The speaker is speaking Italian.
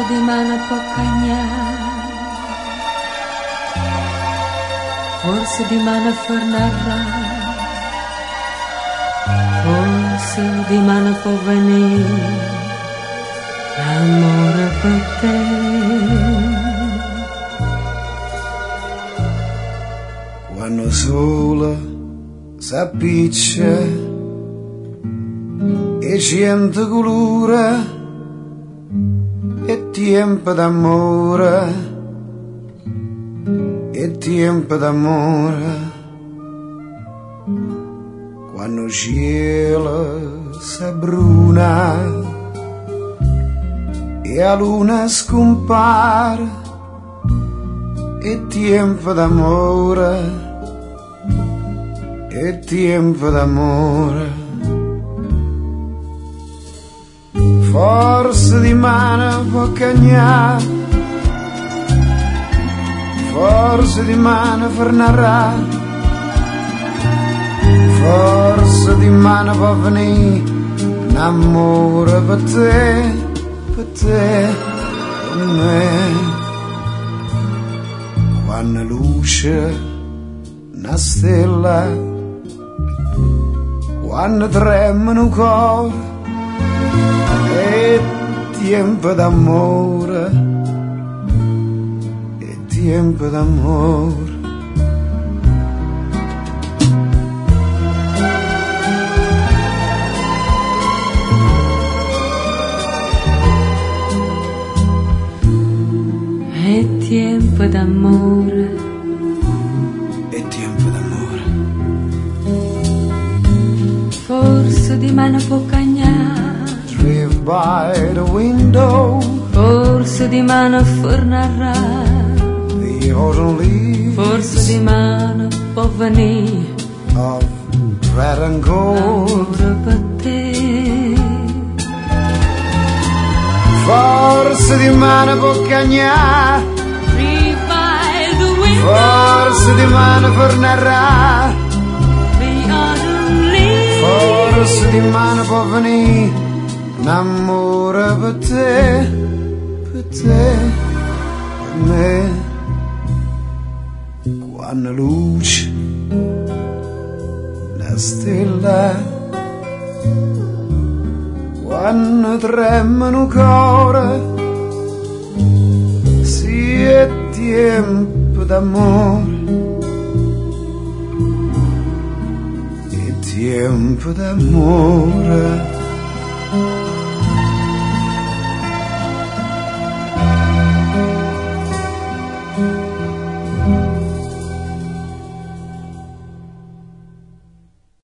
di mana pocagna, forse di mana fornarra, forse di mana può venire l'amore per te. Quando sola s'appiccia e sente colore e tempo d'amore, e tempo d'amore. Quando il cielo s'abbruna e la luna scompare, e tempo d'amore, e tempo d'amore. Forse di mano può cagnare, forse di mano fornarà, forse di mano può venire un amore per te, per me. Quando luce una stella, quando tremano un cuore, e tempo d'amore, e tempo d'amore. È tempo d'amore, È tempo d'amore. forse di mano può cagnare, Drive by the window, forse di mano fornarà, the autumn leaves forse di mano può venire of red and gold. l'amore per te. Forse di mano può cagnare, Drive by the window, forse di mano fornarà, the autumn leaves, forse di mano può venire un amore per te, per me. Quando luce la stella, quando tremano un cuore, sì, è tempo d'amore, è tempo d'amore.